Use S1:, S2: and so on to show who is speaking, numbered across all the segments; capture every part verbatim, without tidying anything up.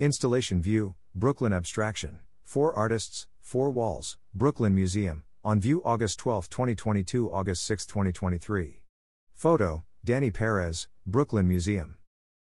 S1: Installation View, Brooklyn Abstraction, four artists, four walls, Brooklyn Museum, on view August twelfth, twenty twenty-two, August sixth, twenty twenty-three. Photo, Danny Perez, Brooklyn Museum.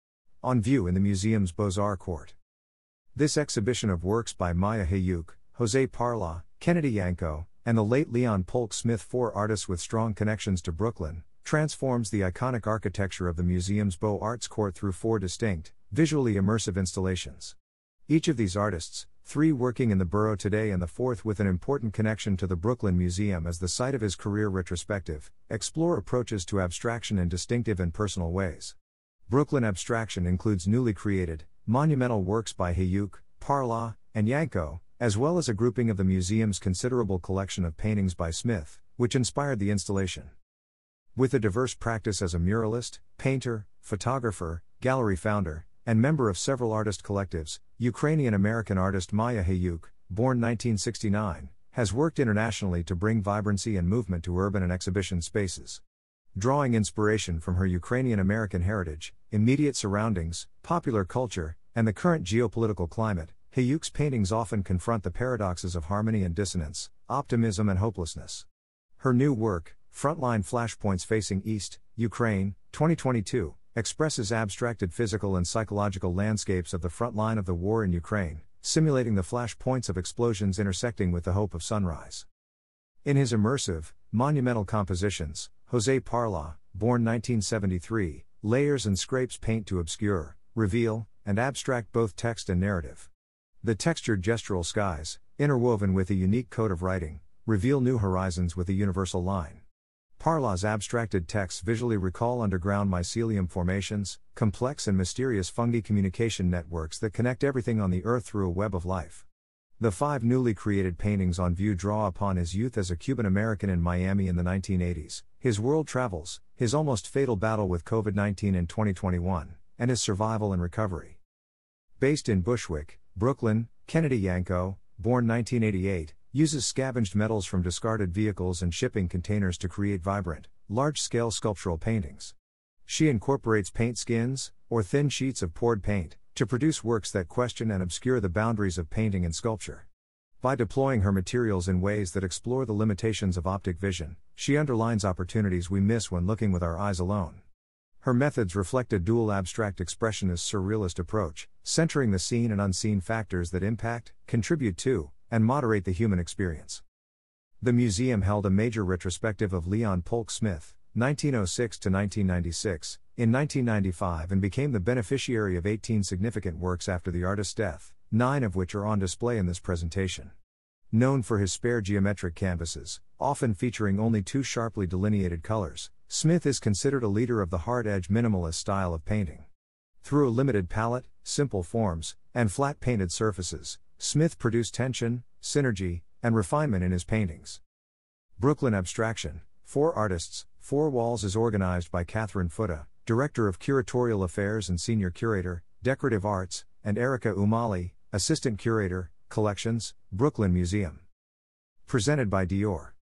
S1: On view in the museum's Beaux-Arts court. This exhibition of works by Maya Hayuk, Jose Parla, Kennedy Yanko, and the late Leon Polk Smith, four artists with strong connections to Brooklyn, transforms the iconic architecture of the museum's Beaux-Arts court through four distinct, visually immersive installations. Each of these artists, three working in the borough today and the fourth with an important connection to the Brooklyn Museum as the site of his career retrospective, explore approaches to abstraction in distinctive and personal ways. Brooklyn Abstraction includes newly created, monumental works by Hayuk, Parla, and Yanko, as well as a grouping of the museum's considerable collection of paintings by Smith, which inspired the installation. With a diverse practice as a muralist, painter, photographer, gallery founder, and member of several artist collectives, Ukrainian-American artist Maya Hayuk, born nineteen sixty-nine, has worked internationally to bring vibrancy and movement to urban and exhibition spaces. Drawing inspiration from her Ukrainian-American heritage, immediate surroundings, popular culture, and the current geopolitical climate, Hayuk's paintings often confront the paradoxes of harmony and dissonance, optimism and hopelessness. Her new work, Frontline Flashpoints Facing East, Ukraine, twenty twenty-two, expresses abstracted physical and psychological landscapes of the front line of the war in Ukraine, simulating the flashpoints of explosions intersecting with the hope of sunrise. In his immersive, monumental compositions, Jose Parla, born nineteen seventy-three, layers and scrapes paint to obscure, reveal, and abstract both text and narrative. The textured gestural skies, interwoven with a unique code of writing, reveal new horizons with a universal line. Parla's abstracted texts visually recall underground mycelium formations, complex and mysterious fungi communication networks that connect everything on the earth through a web of life. The five newly created paintings on view draw upon his youth as a Cuban American in Miami in the nineteen eighties, his world travels, his almost fatal battle with COVID nineteen in twenty twenty-one, and his survival and recovery. Based in Bushwick, Brooklyn, Kennedy Yanko, born nineteen eighty-eight, uses scavenged metals from discarded vehicles and shipping containers to create vibrant, large-scale sculptural paintings. She incorporates paint skins, or thin sheets of poured paint, to produce works that question and obscure the boundaries of painting and sculpture. By deploying her materials in ways that explore the limitations of optic vision, she underlines opportunities we miss when looking with our eyes alone. Her methods reflect a dual abstract expressionist surrealist approach, centering the seen and unseen factors that impact, contribute to, and moderate the human experience. The museum held a major retrospective of Leon Polk Smith, nineteen oh six to nineteen ninety-six, in nineteen ninety-five and became the beneficiary of eighteen significant works after the artist's death, nine of which are on display in this presentation. Known for his spare geometric canvases, often featuring only two sharply delineated colors, Smith is considered a leader of the hard-edge minimalist style of painting. Through a limited palette, simple forms, and flat painted surfaces, Smith produced tension, synergy, and refinement in his paintings. Brooklyn Abstraction, Four Artists, Four Walls is organized by Catherine Futta, Director of Curatorial Affairs and Senior Curator, Decorative Arts, and Erica Umali, Assistant Curator, Collections, Brooklyn Museum. Presented by Dior.